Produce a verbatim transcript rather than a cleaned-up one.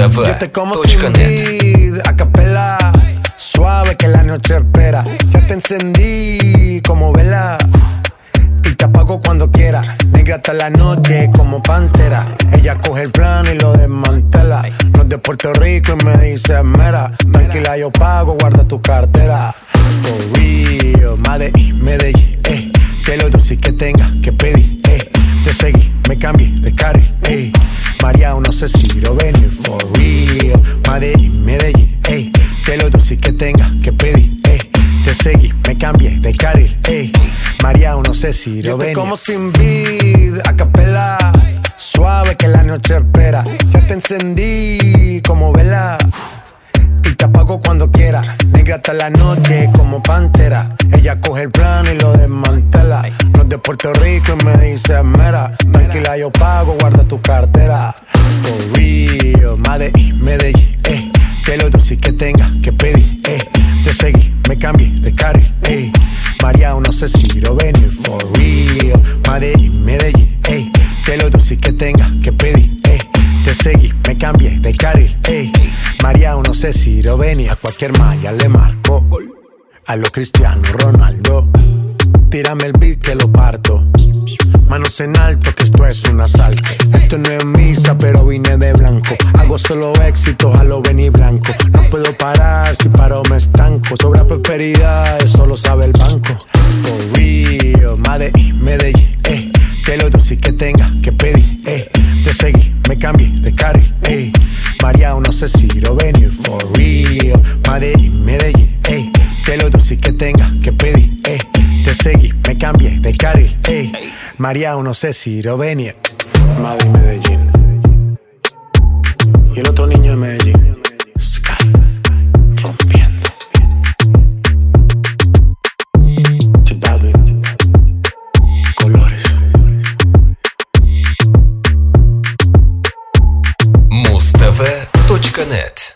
Yo te como sin vid, a capela, suave que la noche espera. Ya te encendí como vela y te apago cuando quiera. Negra hasta la noche como pantera. Ella coge el plano y lo desmantela. No es de Puerto Rico y me dice mera. Tranquila, yo pago, guarda tu cartera. For real, Medellín, Medellín, eh. Que lo dulce que tenga que pedir, eh. Te seguí, me cambié de carril, eh. María, no sé si lo venir. For real, Medellín, Medellín, eh. Que lo dulce que tenga que pedir, eh. Te seguí, me cambié de carril, ey. María, no sé si lo ven. Yo te como sin vid, a capela, suave que la noche espera. Ya te encendí como vela y te apago cuando quiera. Negra hasta la noche como pantera. Ella coge el plano y lo desmantela. No es de Puerto Rico y me dice mera. Tranquila, yo pago, guarda tu cartera. For real, Medellín, Medellín, eh. Que lo dulce que tenga que pedir, eh. Te seguí, me cambié de carril, eh. María, no sé si lo venir. For real, Medellín, Medellín, eh. Que lo dulce que tenga que pedir, eh. Te seguí, me cambié de carril, eh. María, no sé si lo venir. A cualquier malla le marco, a lo Cristiano Ronaldo. Tírame el beat que lo parto. Manos en alto, que esto es un asalto. Esto no es misa, pero vine de blanco. Hago solo éxitos a lo Benny Blanco. No puedo parar, si paro me estanco. Sobra prosperidad, eso lo sabe el banco. For real, Medellín, Medellín, eh. Que lo dulce que tenga que pedir, eh. Te seguí, me cambié de carril, eh. María, no sé si lo venir. For real, Medellín, Medellín, eh. Que lo dulce que tenga que pedir, eh. Te seguí, me cambié de carril, eh. María, no sé si lo venir. Madrid, Medellín. Y el otro niño de Medellín, Sky, rompiendo. J Balvin, colores. Muztv точка нет